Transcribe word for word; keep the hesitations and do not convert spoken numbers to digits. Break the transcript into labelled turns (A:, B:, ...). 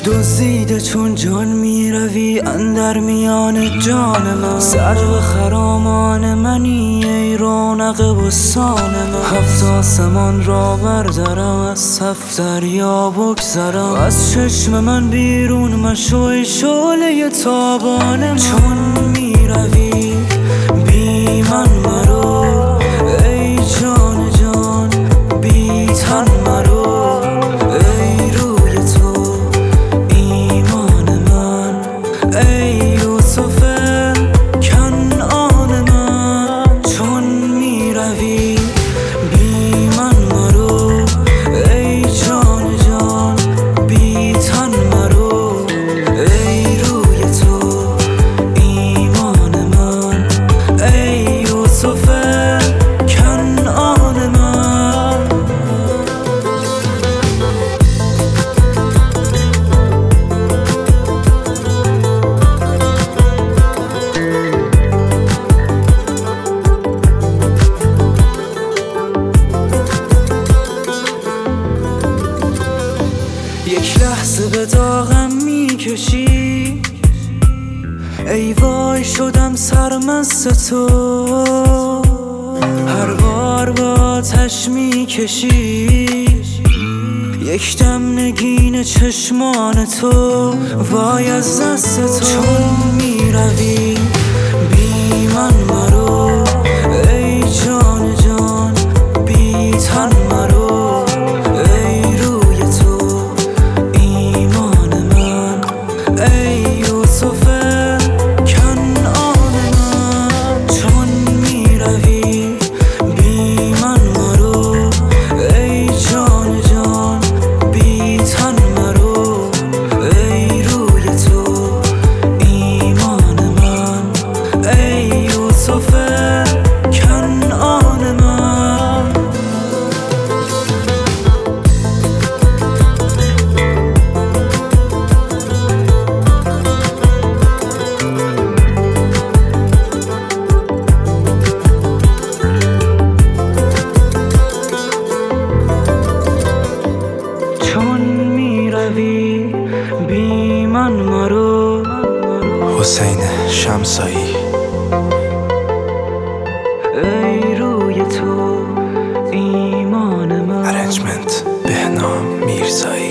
A: دزدیده چون جان میروی اندر میان جان من، سرو خرامان منی ای رونق بستان من. هفت آسمان را بردارم از هفت دریا بگذرم، از چشم من بیرون مشو ای شعله تابان من. چون میروی بی من مرو ای جان جان، بی تن مرو ای روی تو ایمان من، ای یوسف کنعان من. چون میروی بی من مرو ای جان جان، بی تن مرو ای روی تو ایمان من، ای یوسف کنعان من. یک لحظه به داغم میکشی ای وای شدم سرمست تو، هر بار با آتش میکشی یک دم نگین چشمان تو، وای از دست تو. چون میروی بی من مرو ای جان جان، بی تن مرو ای روی تو ایمان من، ای یوسف کنعان من. چون میروی بی من مرو ای جان جان، بی تن مرو ای روی تو ایمان من، ای یوسف کنعان من. چون میروی بی من مرو.
B: حسین شمسایی.
A: ای روی تو ایمان من.
B: ارنجمنت بهنام میرزایی.